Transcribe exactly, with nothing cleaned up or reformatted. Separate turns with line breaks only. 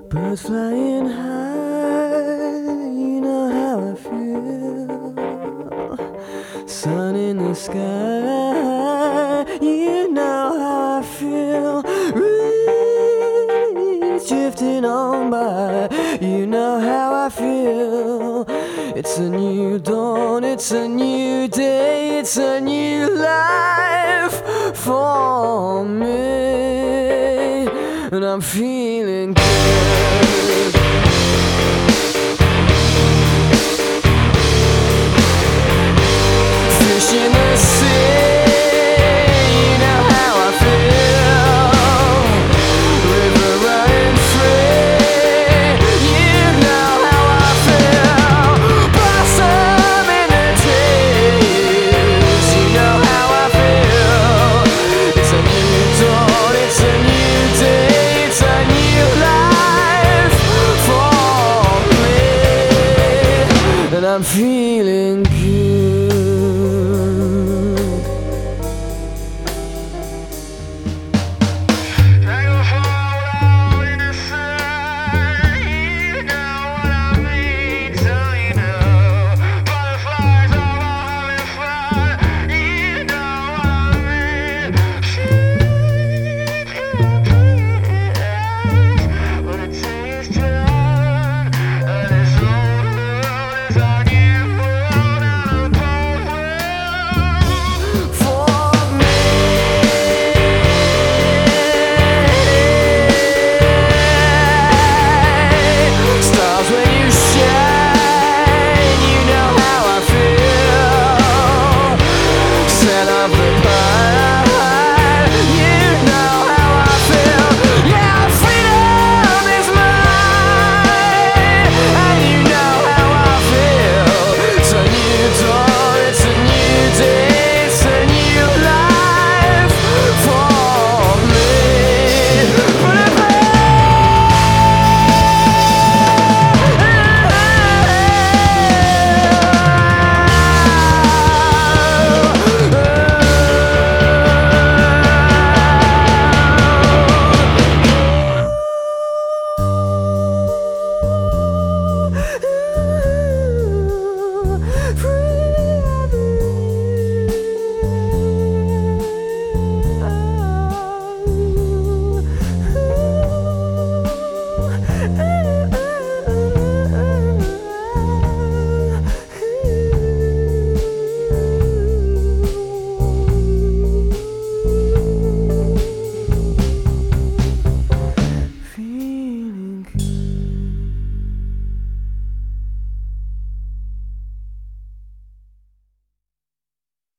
Birds flying high, you know how I feel. Sun in the sky, you know how I feel. Breeze drifting on by, you know how I feel. It's a new dawn, it's a new day, it's a new life for me, and I'm feeling good. Fish in the sea, you know how I feel. River running free, you know how I feel. Blossom in the trees, you know how I feel. It's a new dawn, it's a new day, it's a new life for me, and I'm feeling good.